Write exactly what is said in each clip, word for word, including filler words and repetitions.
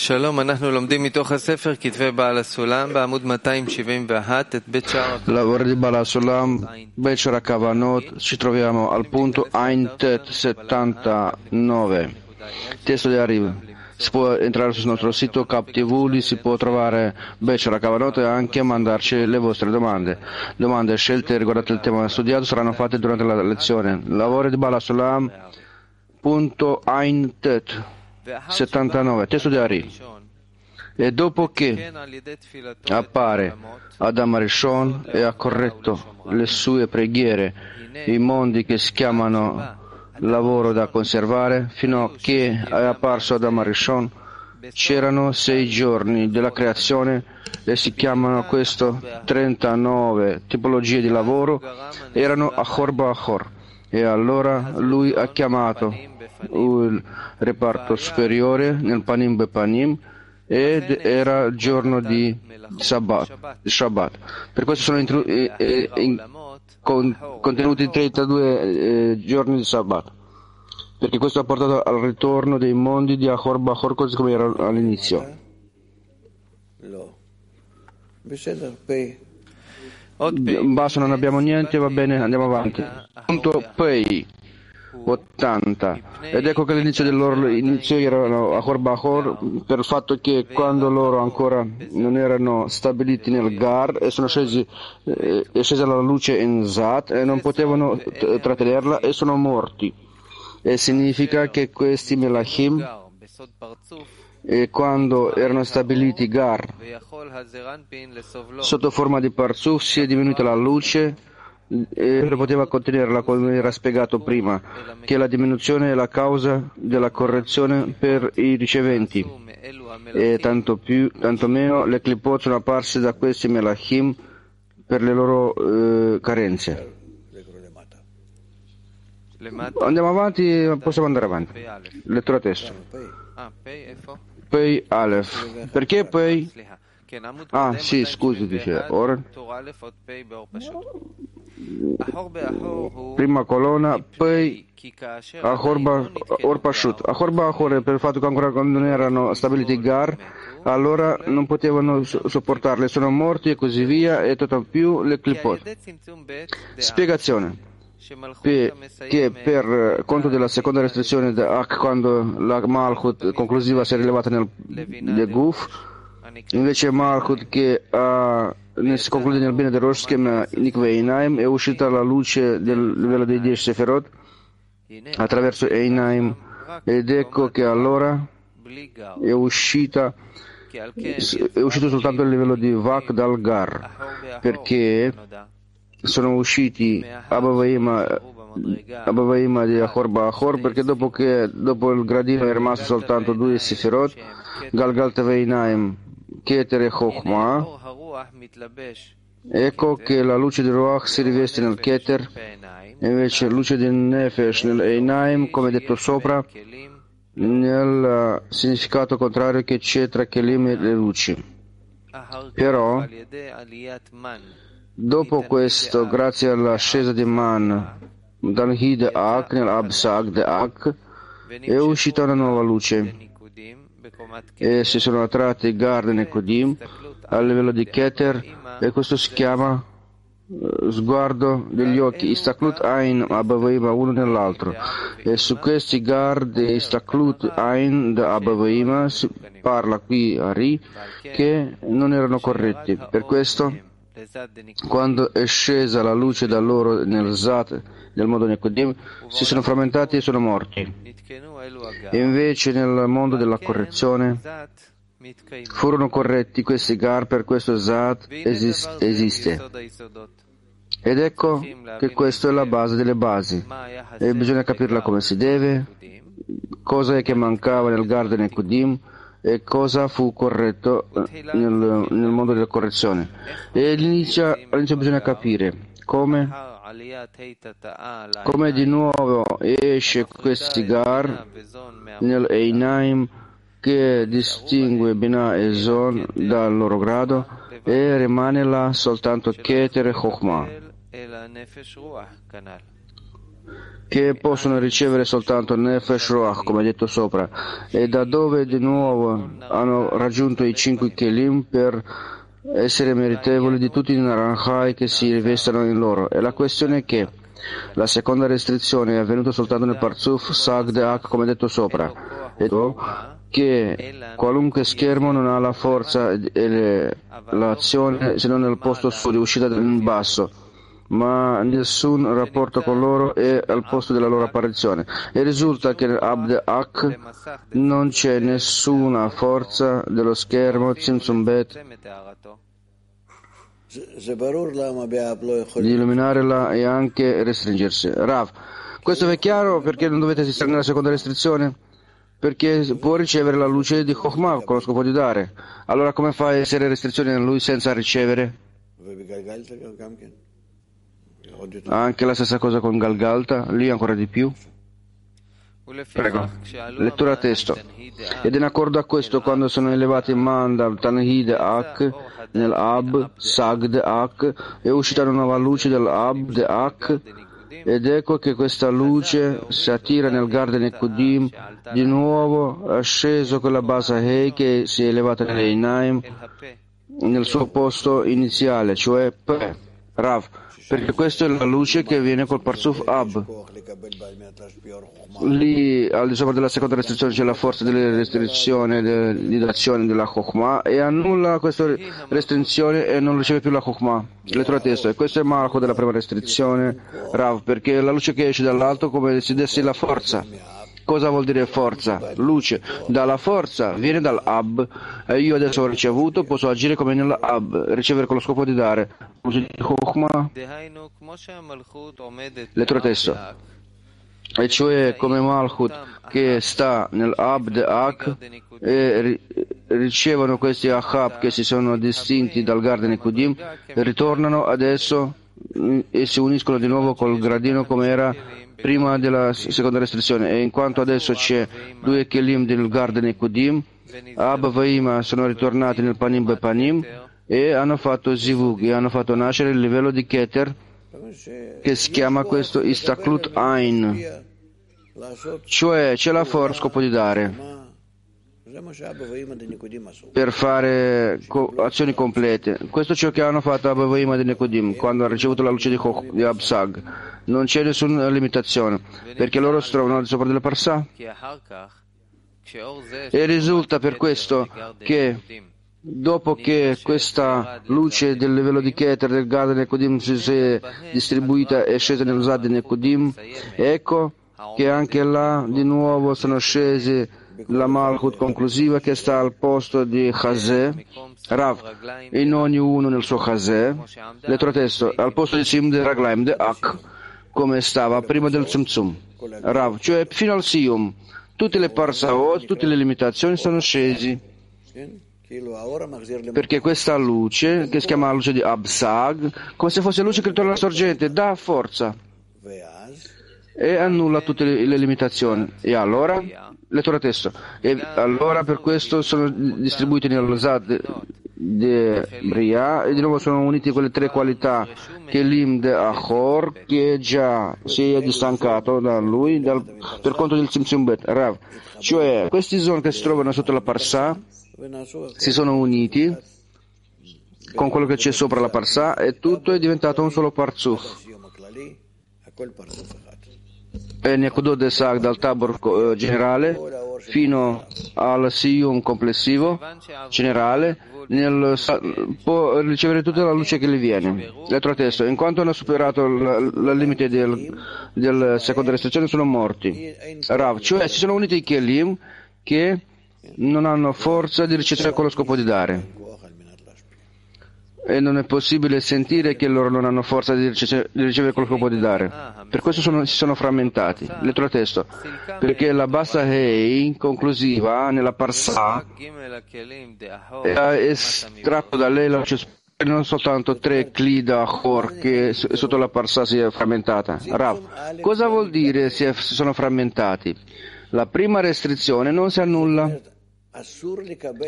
שלום, אנחנו לומדים מתוך הספר כתבי בעל הסולם בעמוד מאתיים שבעים ואחת את בית שער Lavori di Baal HaSulam, Bet Shara Kavanot, ci troviamo al punto Ain Tet settantanove, testo di Ariv. Si può entrare sul nostro sito Captivuli, si può trovare Bet Shara Kavanot e anche mandarci le vostre domande. Domande scelte riguardate il tema studiato saranno fatte durante la lezione. Lavori di Baal HaSulam, punto Ain Tet settantanove, testo di Ari. E dopo che appare Adam Arishon e ha corretto le sue preghiere, i mondi che si chiamano lavoro da conservare, fino a che è apparso Adam Arishon, c'erano sei giorni della creazione e si chiamano questo trentanove tipologie di lavoro, erano Achor Ba'achor. E allora lui ha chiamato il reparto superiore nel Panim Bepanim ed era il giorno di Shabbat. Shabbat. Per questo sono intru- eh, eh, in, con, contenuti trentadue eh, giorni di Shabbat, perché questo ha portato al ritorno dei mondi di Achor Ba'achor così come era all'inizio. Basta, non abbiamo niente, va bene, andiamo avanti. Punto Pei ottanta. Ed ecco che all'inizio del loro inizio erano Achor Ba'achor per il fatto che quando loro ancora non erano stabiliti nel Gar e sono scesi, eh, è scesa la luce in Zat e non potevano t- trattenerla e sono morti. E significa che questi Melachim, e quando erano stabiliti Gar sotto forma di Parzuf, si è diminuita la luce e non poteva contenerla, come era spiegato prima, che la diminuzione è la causa della correzione per i riceventi, e tanto più, tanto meno le clipot sono apparse da questi Melachim per le loro eh, carenze. Andiamo avanti, possiamo andare avanti. Lettura testo. Pei Aleph. Perché Pei? Ah, sì, scusi, dice ora. Prima colonna, Pei Achor Ba'achor Pashut. Achor Ba'achor, per il fatto che ancora non erano stabiliti Gar, allora non potevano sopportarle, sono morti e così via, e tutto più le clipot. Spiegazione. Che per conto della seconda restrizione da Ak, quando la Malchut conclusiva si è rilevata nel, nel Guf, invece Malchut che uh, si conclude nel bene del Rosh Schema Nikve Einaim, è uscita la luce del livello dei dieci Seferot attraverso Einaim, ed ecco che allora è uscita è uscito soltanto il livello di Vak dal Gar, perché sono usciti Abavaima Abavaima di Achor Ba'achor, perché dopo che dopo il gradino è rimasto soltanto due Sefirot, Galgal Teveinaim, Keter e Chokhmah. Ecco che la luce di Ruach si riveste nel Keter, e invece la luce di Nefesh nel Einaim, come detto sopra, nel significato contrario che c'è tra Kelim e le luci. Però dopo questo, grazie all'ascesa di Man dal Hid Ak nel Absag de Ak, è uscita una nuova luce e si sono attratti Garden e Kodim a livello di Keter, e questo si chiama uh, sguardo degli occhi, Istaklut Ain Abavaima uno nell'altro, e su questi Gard e Istaklut Ain da Abavaima si parla qui a Ri che non erano corretti. Per questo, quando è scesa la luce da loro nel Zat, nel mondo Nekodim, si sono frammentati e sono morti. E invece nel mondo della correzione furono corretti questi Gar, per questo Zat esist- esiste. Ed ecco che questa è la base delle basi, e bisogna capirla come si deve, cosa è che mancava nel Garden Nekodim e cosa fu corretto nel, nel mondo della correzione. E all'inizio, all'inizio bisogna capire come, come di nuovo esce questi Gar nel Einaim che distingue Binah e Zon dal loro grado, e rimane là soltanto Keter e Chokhmah. che possono ricevere soltanto Nefesh Ruach, come detto sopra, e da dove di nuovo hanno raggiunto i cinque Kelim per essere meritevoli di tutti i Naranjai che si rivestano in loro. E la questione è che la seconda restrizione è avvenuta soltanto nel Parzuf Sag de Ak, come detto sopra, e che qualunque schermo non ha la forza e l'azione se non nel posto suo di uscita in basso, ma nessun rapporto con loro è al posto della loro apparizione. E risulta che nell'Abd Ak non c'è nessuna forza dello schermo Tzimtzum Bet di illuminarla e anche restringersi. Rav, questo è chiaro perché non dovete esistere nella seconda restrizione? Perché può ricevere la luce di Chokhmah con lo scopo di dare. Allora come fa a essere restrizione in lui senza ricevere? Anche la stessa cosa con Galgalta, lì ancora di più. Prego. Lettura testo. Ed in accordo a questo, quando sono elevati in Mandal Tanhid Ak nell'Ab Sagd Ak, è uscita una nuova luce dell'Abd Ak, ed ecco che questa luce si attira nel Garden Ekudim, di nuovo è sceso con la base Hei che si è elevata nell'Einaim nel suo posto iniziale, cioè P, Rav, perché questa è la luce che viene col Parzuf Ab. Lì al di sopra della seconda restrizione c'è la forza delle restrizioni di d'azione della Chokhmah e annulla questa restrizione e non riceve più la Chokhmah. Lettura testo. E questo è il marco della prima restrizione, Rav, perché la luce che esce dall'alto come se desse la forza. Cosa vuol dire forza? Luce. Dalla forza viene dall'Ab e io adesso ho ricevuto, posso agire come nell'Ab, ricevere con lo scopo di dare. Luce di Chokhmah. Lettura testo. E cioè come Malchut che sta nell'Abd Ak e ri- ricevono questi Achab che si sono distinti dal Garden Ekudim, ritornano adesso e si uniscono di nuovo col gradino come era prima della seconda restrizione, e in quanto adesso c'è due Kelim del Garden Ekudim, Ab e Ima sono ritornati nel Panim Be Panim e hanno fatto Zivug e hanno fatto nascere il livello di Keter che si chiama questo Istaklut Ain, cioè c'è la forza scopo di dare per fare co- azioni complete. Questo è ciò che hanno fatto Abba e Ima di Nekodim quando ha ricevuto la luce di, Koch, di Absag. Non c'è nessuna limitazione perché loro si trovano al di sopra della Parsà, e risulta per questo che dopo che questa luce del livello di Keter del Garden Nekodim si è distribuita e scesa nel Zad Nekodim, ecco che anche là di nuovo sono scesi la Malchut conclusiva che sta al posto di Chazè, Rav, in ognuno nel suo Chazè, letto testo, al posto di Sim de Raglaim de Ak, come stava prima del Tzimtzum, Rav, cioè fino al Siyum, tutte le Parsaot, tutte le limitazioni sono scesi, perché questa luce, che si chiama luce di Absag, come se fosse luce che ritorna alla sorgente, dà forza e annulla tutte le, le limitazioni. E allora, lettura testo, e allora per questo sono distribuiti nello Zad di Bria e di nuovo sono uniti quelle tre qualità che l'Im de Achor che già si è distancato da lui dal, per conto del Tzimtzum Bet, Rav, cioè questi zone che si trovano sotto la Parsà si sono uniti con quello che c'è sopra la Parsà e tutto è diventato un solo Parzuf. E Nekudot de Sag dal Tabor eh, generale fino al Siyum complessivo generale nel, può ricevere tutta la luce che gli viene. Lettura testo, in quanto hanno superato il limite del, del seconda restrizione sono morti, Rav, cioè si sono uniti i Kelim che non hanno forza di ricevere con lo scopo di dare, e non è possibile sentire che loro non hanno forza di ricevere, di ricevere con lo scopo di dare. Per questo sono, si sono frammentati. Lettura testo, perché la bassa Hei conclusiva nella Parsà è estratto da lei la luce, non soltanto tre Klida Achor che sotto la Parsà si è frammentata. Rav, cosa vuol dire si, è, si sono frammentati? La prima restrizione non si annulla,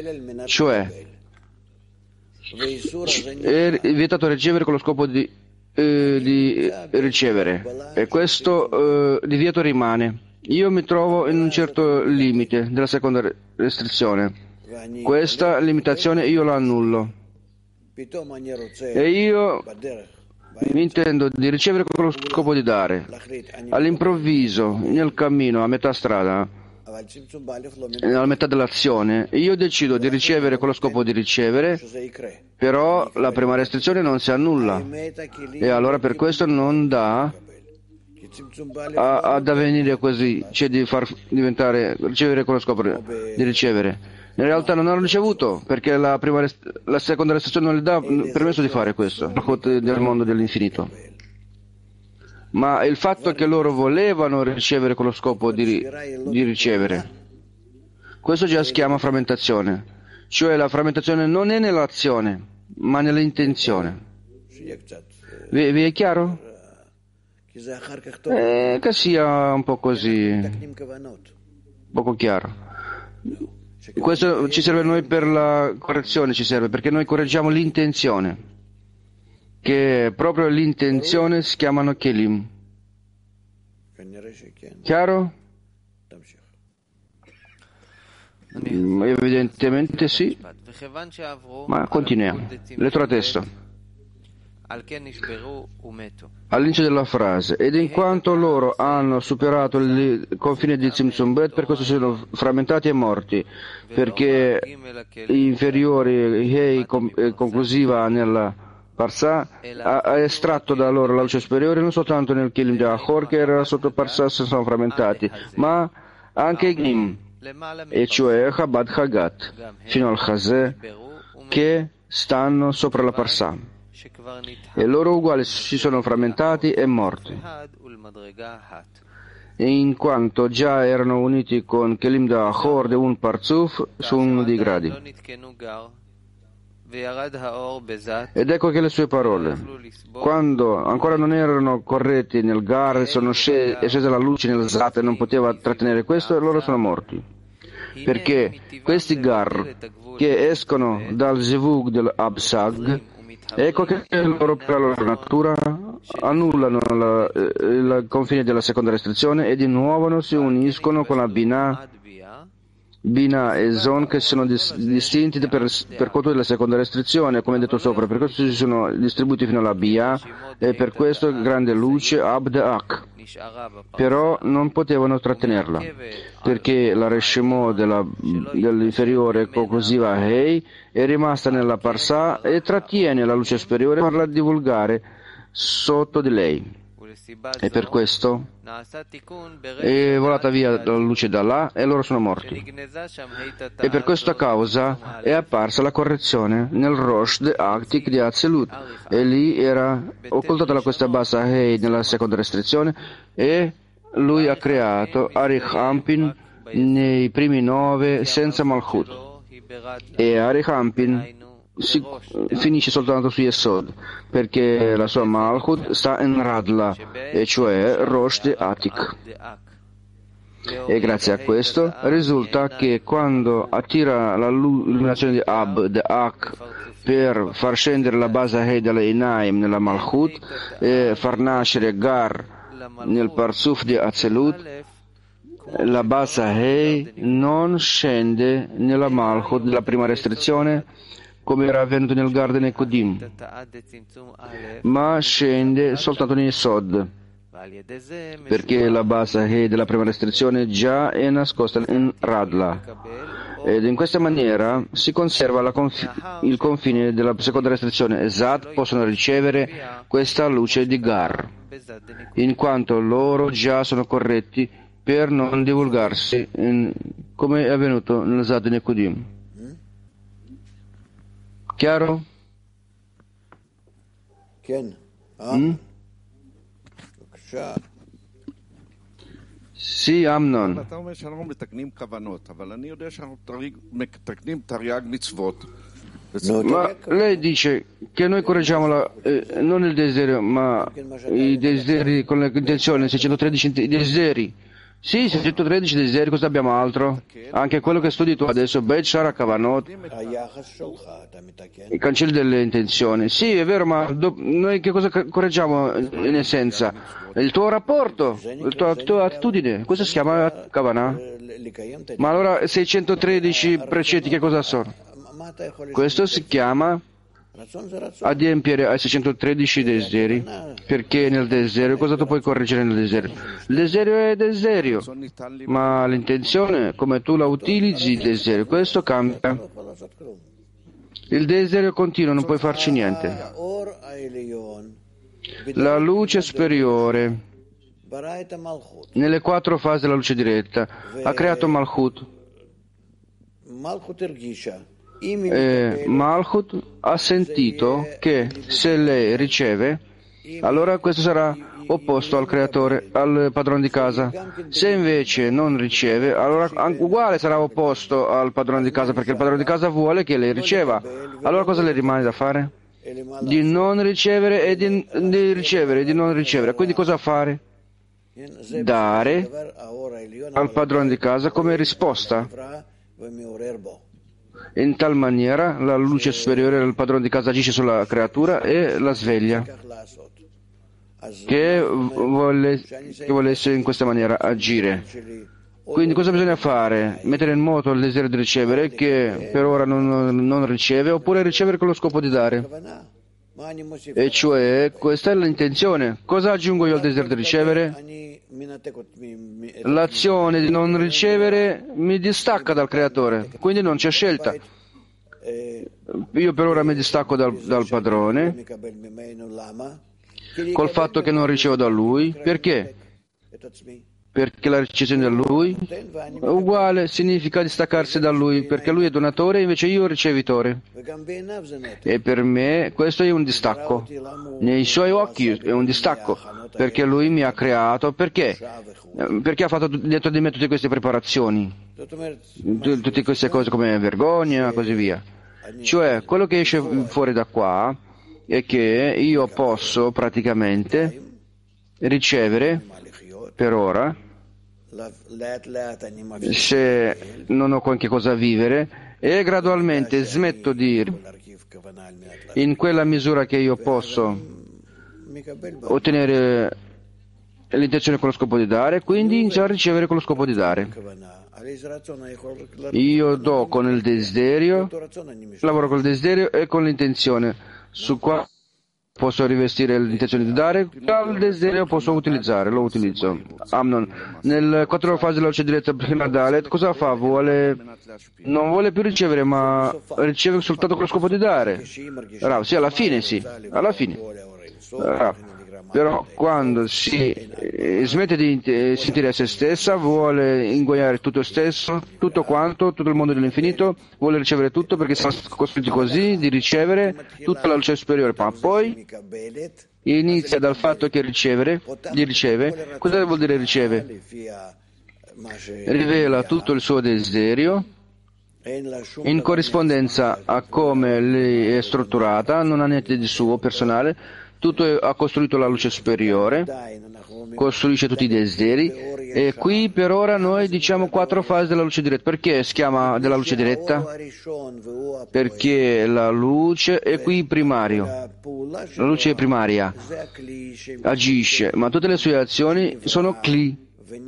cioè è vietato ricevere con lo scopo di eh, di ricevere, e questo eh, divieto rimane. Io mi trovo in un certo limite della seconda restrizione. Questa limitazione io la annullo. E io mi intendo di ricevere con lo scopo di dare. All'improvviso, nel cammino, a metà strada, alla metà dell'azione, io decido di ricevere con lo scopo di ricevere, però la prima restrizione non si annulla. E allora per questo non dà a, ad avvenire così, cioè di far diventare, ricevere con lo scopo di ricevere. In realtà non hanno ricevuto, perché la, prima rest- la seconda restrizione non le dà permesso di fare questo, nel mondo dell'infinito. Ma il fatto che loro volevano ricevere con lo scopo di, di ricevere, questo già si chiama frammentazione. Cioè la frammentazione non è nell'azione, ma nell'intenzione. Vi, vi è chiaro? Eh, che sia un po' così, poco chiaro. Questo ci serve a noi per la correzione, ci serve perché noi correggiamo l'intenzione, che proprio l'intenzione si chiamano kelim. Chiaro? Evidentemente sì, ma continuiamo. Lettera a testo. All'inizio della frase, ed in quanto loro hanno superato il confine di Tzimtzum Bet, per questo sono frammentati e morti, perché gli inferiori Hei conclusiva nella Parsa ha estratto da loro la luce superiore non soltanto nel Kelim di Achor che era sotto Parsa sono frammentati, ma anche Gim, e cioè Chabad Chagat, fino al Chazè, che stanno sopra la Parsa. E loro uguali si sono frammentati e morti, in quanto già erano uniti con Kelim da Achor di un Parzuf su uno dei gradi. Ed ecco che le sue parole, quando ancora non erano corretti nel Gar, sono scese, è scesa la luce nel Zat e non poteva trattenere questo, e loro sono morti. Perché questi Gar che escono dal Zivug dell'Absag, ecco che loro per la loro natura annullano la, il confine della seconda restrizione e di nuovo si uniscono con la Binah, Binah e Zon, che sono dis, distinti per, per conto della seconda restrizione, come detto sopra. Per questo si sono distribuiti fino alla Bia e per questo grande luce Abd Ak. Però non potevano trattenerla, perché la Reshemo della, dell'inferiore conclusiva Hei è rimasta nella Parsa e trattiene la luce superiore per farla divulgare sotto di lei. E per questo è volata via la luce da là e loro sono morti. E per questa causa è apparsa la correzione nel Rosh de Aktik di Atzilut, e lì era occultata la questa bassa Hei nella seconda restrizione, e lui ha creato Arich Ampin nei primi nove senza Malchut, e Arich Ampin si finisce soltanto su Yesod, perché la sua Malchut sta in Radla, e cioè Rosh de Atik. E grazie a questo risulta che quando attira la illuminazione di Ab de Ak per far scendere la base Hei della Inaim nella Malchut e far nascere Gar nel Parzuf di Atzelut, la base Hei non scende nella Malchut della prima restrizione come era avvenuto nel Garden Ekodim, ma scende soltanto nei Sod, perché la base Hei della prima restrizione già è nascosta in Radla, ed in questa maniera si conserva confi- il confine della seconda restrizione, e Zat possono ricevere questa luce di Gar, in quanto loro già sono corretti per non divulgarsi in, come è avvenuto nel Zat in Ekodim. Chiaro? Mm? Sì, Amnon. Ma lei dice che noi correggiamo la, eh, non il desiderio, ma i desideri con l'intenzione, seicentotredici i desideri, Sì, seicentotredici desideri, cosa abbiamo altro? Anche quello che studi tu adesso, Bet Shara Kavanot, i cancelli delle intenzioni. Sì, è vero, ma do- noi che cosa correggiamo in essenza? Il tuo rapporto, la tua, la tua attitudine, questo si chiama Kavanah. Ma allora seicentotredici precetti che cosa sono? Questo si chiama adempiere ai seicentotredici desideri, perché nel desiderio cosa tu puoi correggere nel desiderio? Il desiderio è desiderio, ma l'intenzione, come tu la utilizzi il desiderio, questo cambia. Il desiderio continua, non puoi farci niente. La luce superiore, nelle quattro fasi della luce diretta, ha creato Malchut. E Malchut ha sentito che se lei riceve, allora questo sarà opposto al creatore, al padrone di casa. Se invece non riceve, allora uguale sarà opposto al padrone di casa, perché il padrone di casa vuole che lei riceva. Allora cosa le rimane da fare? Di non ricevere e di, di ricevere e di non ricevere. Quindi cosa fare? Dare al padrone di casa come risposta. In tal maniera la luce superiore del padrone di casa agisce sulla creatura e la sveglia, che vuole, che volesse in questa maniera agire. Quindi cosa bisogna fare? Mettere in moto il desiderio di ricevere, che per ora non, non riceve, oppure ricevere con lo scopo di dare. E cioè, questa è l'intenzione. Cosa aggiungo io al desiderio di ricevere? L'azione di non ricevere mi distacca dal creatore, quindi non c'è scelta. Io per ora mi distacco dal, dal padrone col fatto che non ricevo da lui. Perché? Perché la ricezione da lui è uguale, significa distaccarsi da lui, perché lui è donatore e invece io ricevitore. E per me questo è un distacco. Nei suoi occhi è un distacco, perché lui mi ha creato. Perché? Perché ha fatto dentro di me tutte queste preparazioni, tutte queste cose come vergogna e così via. Cioè, quello che esce fuori da qua è che io posso praticamente ricevere per ora, se non ho qualche cosa a vivere, e gradualmente smetto di, in quella misura che io posso ottenere l'intenzione con lo scopo di dare, quindi iniziare a ricevere con lo scopo di dare. Io do con il desiderio, lavoro con il desiderio e con l'intenzione, su qua posso rivestire l'intenzione di dare, dal desiderio posso utilizzare, lo utilizzo. Amnon, nel quattro fasi della luce diretta prima Dalet, cosa fa? Vuole, non vuole più ricevere, ma riceve soltanto con lo scopo di dare. Rav, sì, alla fine sì, alla fine. Rav. Però quando si eh, smette di eh, sentire se stessa, vuole ingoiare tutto stesso, tutto quanto, tutto il mondo dell'infinito, vuole ricevere tutto perché siamo costruiti così, di ricevere tutta la luce superiore, ma poi inizia dal fatto che ricevere, di riceve, cosa vuol dire riceve? Rivela tutto il suo desiderio in corrispondenza a come lei è strutturata, non ha niente di suo personale, tutto ha costruito la luce superiore, costruisce tutti i desideri, e qui per ora noi diciamo quattro fasi della luce diretta. Perché si chiama della luce diretta? Perché la luce è qui primario, la luce è primaria, agisce, ma tutte le sue azioni sono cli,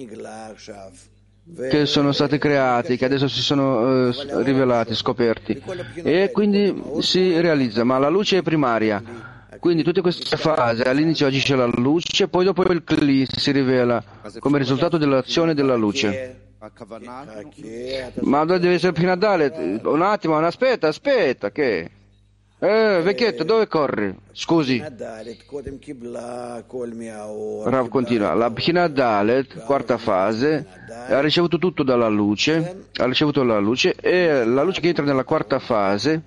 che sono state create, che adesso si sono eh, rivelati, scoperti, e quindi si realizza, ma la luce è primaria. Quindi tutte queste fasi, all'inizio agisce la luce, poi dopo il Kli si rivela come risultato dell'azione della luce. Ma deve essere fino a Dalet. Un attimo, aspetta, aspetta, che? Eh, vecchietto, dove corri? Scusi. Rav continua. La Bchina Dalet, quarta fase, ha ricevuto tutto dalla luce, ha ricevuto la luce, e la luce che entra nella quarta fase,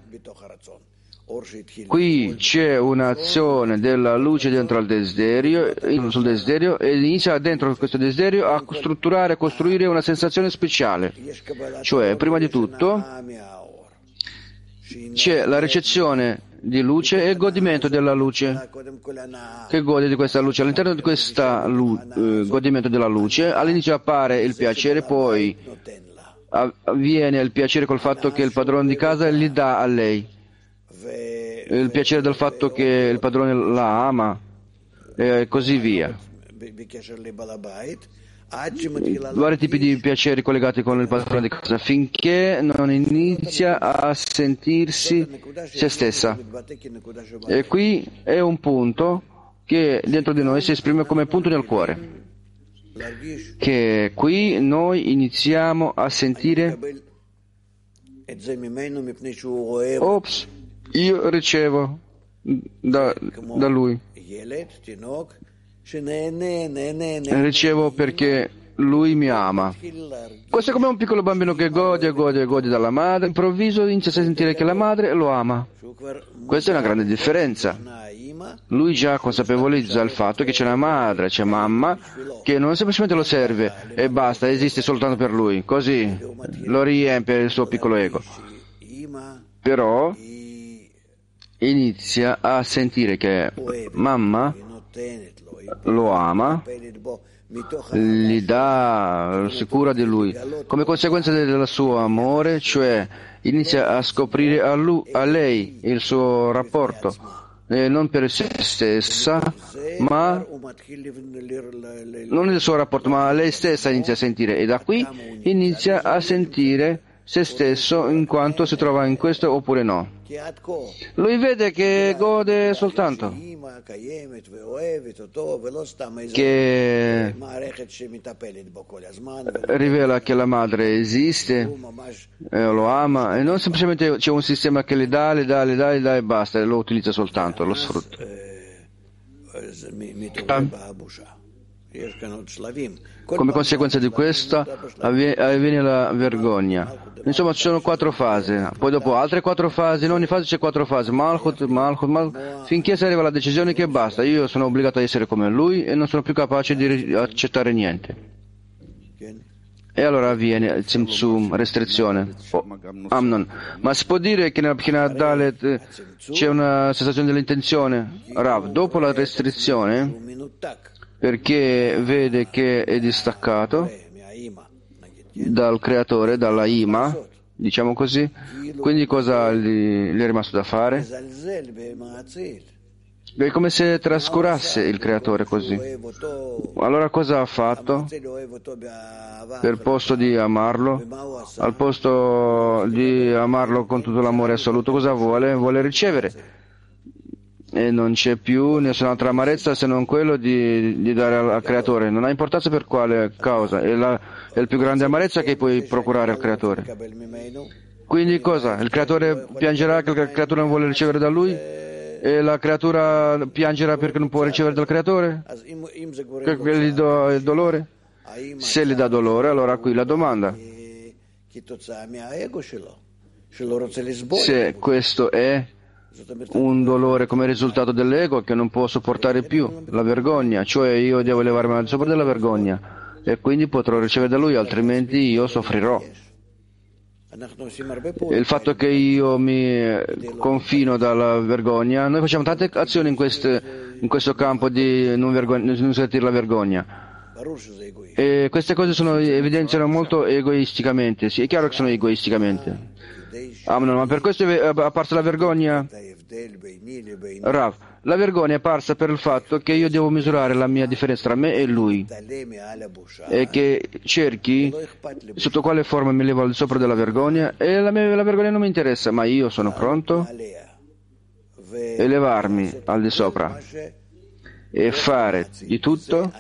qui c'è un'azione della luce dentro al desiderio, sul desiderio, e inizia dentro questo desiderio a strutturare, a costruire una sensazione speciale. Cioè, prima di tutto, c'è la ricezione di luce e godimento della luce, che gode di questa luce. All'interno di questo eh, godimento della luce, all'inizio appare il piacere, poi avviene il piacere col fatto che il padrone di casa gli dà a lei, il piacere del fatto che il padrone la ama e così via. Vari tipi di piaceri collegati con il padrone di casa, finché non inizia a sentirsi se stessa. E qui è un punto che dentro di noi si esprime come punto nel cuore, che qui noi iniziamo a sentire: ops, io ricevo da, da lui, ricevo perché lui mi ama. Questo è come un piccolo bambino che gode e gode e gode dalla madre, improvviso inizia a sentire che la madre lo ama. Questa è una grande differenza. Lui già consapevolizza il fatto che c'è una madre, c'è mamma, che non semplicemente lo serve e basta, esiste soltanto per lui, così lo riempie il suo piccolo ego. Però inizia a sentire che mamma lo ama, gli dà, si cura di lui. Come conseguenza del suo amore, cioè inizia a scoprire a, lui, a lei il suo rapporto, eh, non per se stessa, ma non il suo rapporto, ma lei stessa inizia a sentire, e da qui inizia a sentire se stesso in quanto si trova in questo oppure no. Lui vede che gode soltanto, che rivela che la madre esiste, eh, lo ama, e non semplicemente c'è un sistema che le dà, le dà, le dà, le dà e basta, e lo utilizza soltanto, lo sfrutta. Come conseguenza di questo avviene la vergogna. Insomma, ci sono quattro fasi, poi dopo altre quattro fasi, in ogni fase c'è quattro fasi, Malchut, Malchut, Malchut, finché si arriva alla decisione che basta, io sono obbligato a essere come lui e non sono più capace di accettare niente. E allora avviene il Tzimtzum, restrizione. Oh, Amnon. Ma si può dire che nella Bchina Dalet c'è una sensazione dell'intenzione? Rav, dopo la restrizione, perché vede che è distaccato dal creatore, dalla Ima, diciamo così, quindi cosa gli, gli è rimasto da fare? È come se trascurasse il creatore così. Allora cosa ha fatto? Per posto di amarlo, al posto di amarlo con tutto l'amore assoluto, cosa vuole? Vuole ricevere. E non c'è più nessun'altra amarezza se non quello di, di dare al, al creatore. Non ha importanza per quale causa, è la, è la più grande amarezza che puoi procurare al creatore. Quindi cosa? Il creatore piangerà che il creatore non vuole ricevere da lui? E la creatura piangerà perché non può ricevere dal creatore? Che gli do il dolore? Se gli dà dolore, allora qui la domanda: se questo è un dolore come risultato dell'ego che non può sopportare più, la vergogna, cioè io devo levarmi al di sopra della vergogna e quindi potrò ricevere da lui, altrimenti io soffrirò. Il fatto che io mi confino dalla vergogna, noi facciamo tante azioni in, queste, in questo campo di non, vergogna, non sentire la vergogna, e queste cose sono, evidenziano molto egoisticamente. Sì, è chiaro che sono egoisticamente. Ah, no, ma per questo è apparsa la vergogna? Rav, la vergogna è apparsa per il fatto che io devo misurare la mia differenza tra me e lui e che cerchi sotto quale forma mi levo al di sopra della vergogna, e la, mia, la vergogna non mi interessa, ma io sono pronto a elevarmi al di sopra e fare di tutto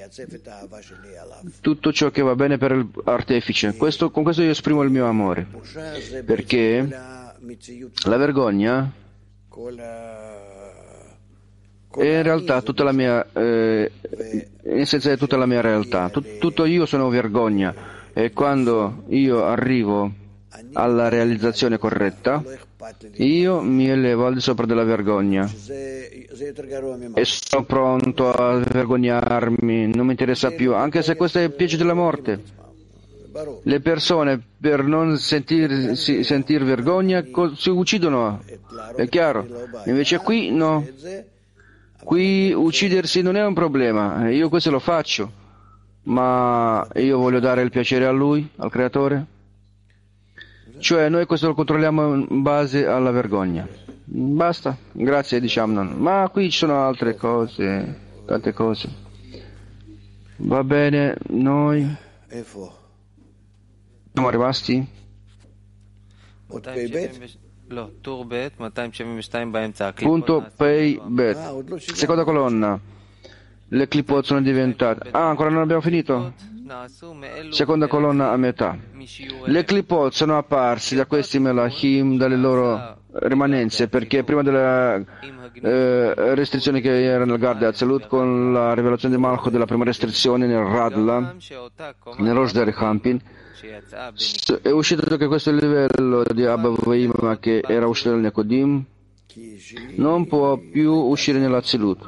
tutto ciò che va bene per l'artefice. Questo, con questo io esprimo il mio amore, perché la vergogna è in realtà tutta la mia eh, in essenza è tutta la mia realtà. Tut, tutto io sono vergogna, e quando io arrivo alla realizzazione corretta io mi elevo al di sopra della vergogna e sono pronto a vergognarmi, non mi interessa più, anche se questo è il piacere della morte. Le persone, per non sentir, si, sentir vergogna, si uccidono È chiaro? Invece qui no. Qui uccidersi non è un problema, io questo lo faccio, ma io voglio dare il piacere a lui, al creatore. Cioè noi questo lo controlliamo in base alla vergogna. Basta, grazie di Shamnan. Ma qui ci sono altre cose, tante cose. Va bene, noi siamo rimasti? Punto Pei Bet. Seconda colonna. Le clipot sono diventate. Ah, ancora non abbiamo finito? Seconda colonna a metà. Le clipot sono apparsi da questi melachim, dalle loro rimanenze, perché prima della eh, restrizione che era nel Garde Azalut, con la rivelazione di Malchut della prima restrizione nel Radla, nel Rosh Der Hampin, è uscito anche questo livello di Abba Vaima che era uscito nel Nekodim, non può più uscire nell'Azilut,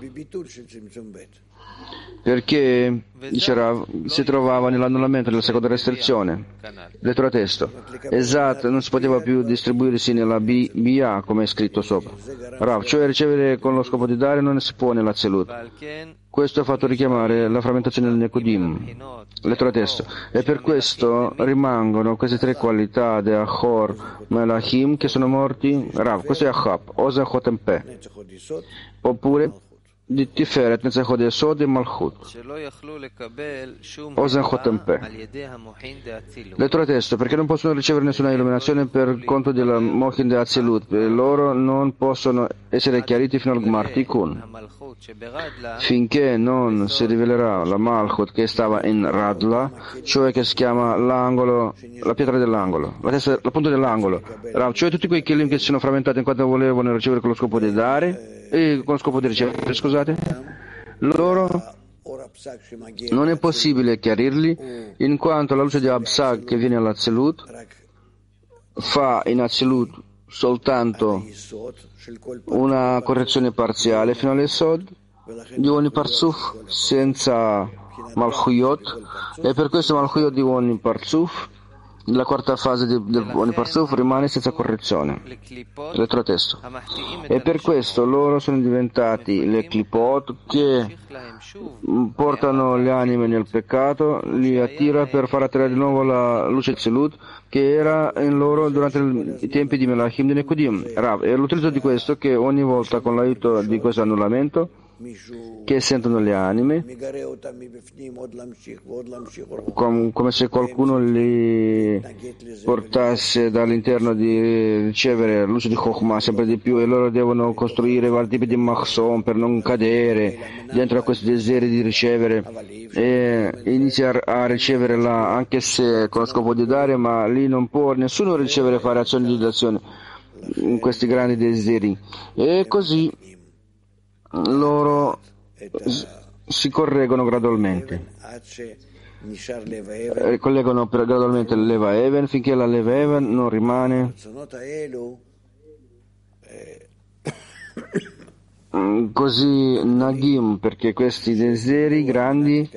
perché dice Rav, si trovava nell'annullamento della seconda restrizione. Lettera testo. Esatto, non si poteva più distribuirsi nella B, BA come è scritto sopra. Rav, cioè ricevere con lo scopo di dare non si può nell'Azilut. Questo ha fatto richiamare la frammentazione del Nekodim. Lettera testo. E per questo rimangono queste tre qualità di Achor, Melachim, che sono morti. Rav, questo è Achab, Oza Chotempe. Oppure di Tiferet, Netzachot Yesod e Malchut. Ozen Chotempe. Lettera testo, perché non possono ricevere nessuna illuminazione per conto della Mochin de Azilut, loro non possono essere chiariti fino al Gmar Tikkun. Finché non si rivelerà la Malchut che stava in Radla, cioè che si chiama l'angolo, la pietra dell'angolo, la, testa, la punta dell'angolo, cioè tutti quei kelim che si sono frammentati in quanto volevano ricevere con lo scopo di dare, e con lo scopo di ricevere, scusate, loro non è possibile chiarirli, in quanto la luce di Absag che viene all'Azilut fa in Azilut soltanto una correzione parziale fino all'Esod di ogni Parzuf senza Malchuyot, e per questo Malchuyot di ogni Parzuf, la quarta fase di, del ogni Parzuf, rimane senza correzione. Lettera testo. E per questo loro sono diventati le clipot che portano le anime nel peccato, li attira per far attirare di nuovo la luce Tzilut che era in loro durante il, i tempi di Melachim di Nekodim. Rav, e l'utilizzo di questo che ogni volta con l'aiuto di questo annullamento che sentono le anime, com, come se qualcuno li portasse dall'interno di ricevere la luce di Chokhmah sempre di più, e loro devono costruire vari tipi di mahsom per non cadere dentro a questi desideri di ricevere, e inizia a ricevere la, anche se con lo scopo di dare, ma lì non può nessuno ricevere, fare azioni di dazione in questi grandi desideri, e così loro si correggono gradualmente, collegano gradualmente la leva Even finché la leva Even non rimane così Nagim, perché questi desideri grandi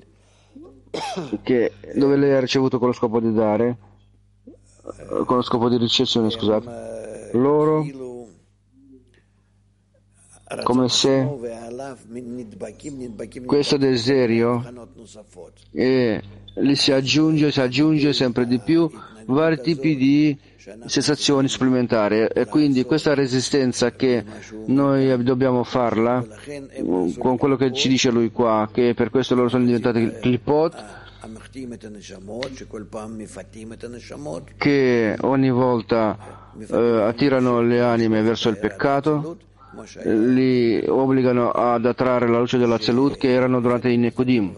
che dove lei ha ricevuto con lo scopo di dare, con lo scopo di ricezione, scusate, loro come se questo desiderio e gli si aggiunge, si aggiunge sempre di più vari tipi di sensazioni supplementari, e quindi questa resistenza che noi dobbiamo farla con quello che ci dice lui qua, che per questo loro sono diventati clipot che ogni volta eh, attirano le anime verso il peccato, li obbligano ad attrarre la luce dell'Azilut che erano durante i Nekodim,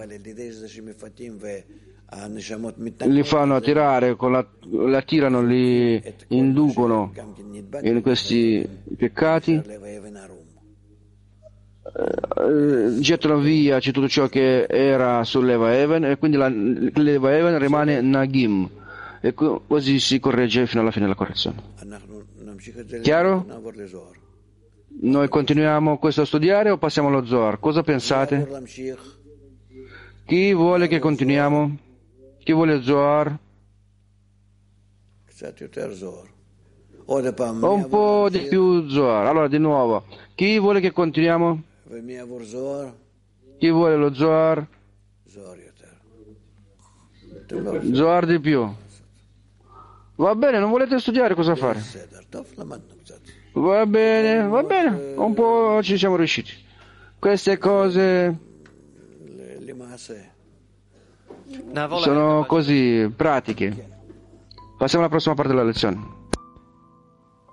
li fanno attirare, con la, li attirano, li inducono in questi peccati, eh, gettano via tutto ciò che era sull'Eva Even, e quindi la, l'Eva Even rimane Nagim, e così si corregge fino alla fine della correzione. Chiaro? Noi continuiamo questo a studiare o passiamo allo Zohar? Cosa pensate? Chi vuole che continuiamo? Chi vuole Zohar? Un po' di più Zohar. Allora, di nuovo, chi vuole che continuiamo? Chi vuole lo Zohar? Zohar di più. Va bene, non volete studiare, cosa fare? Va bene, va bene, un po' ci siamo riusciti. Queste cose sono così pratiche. Passiamo alla prossima parte della lezione.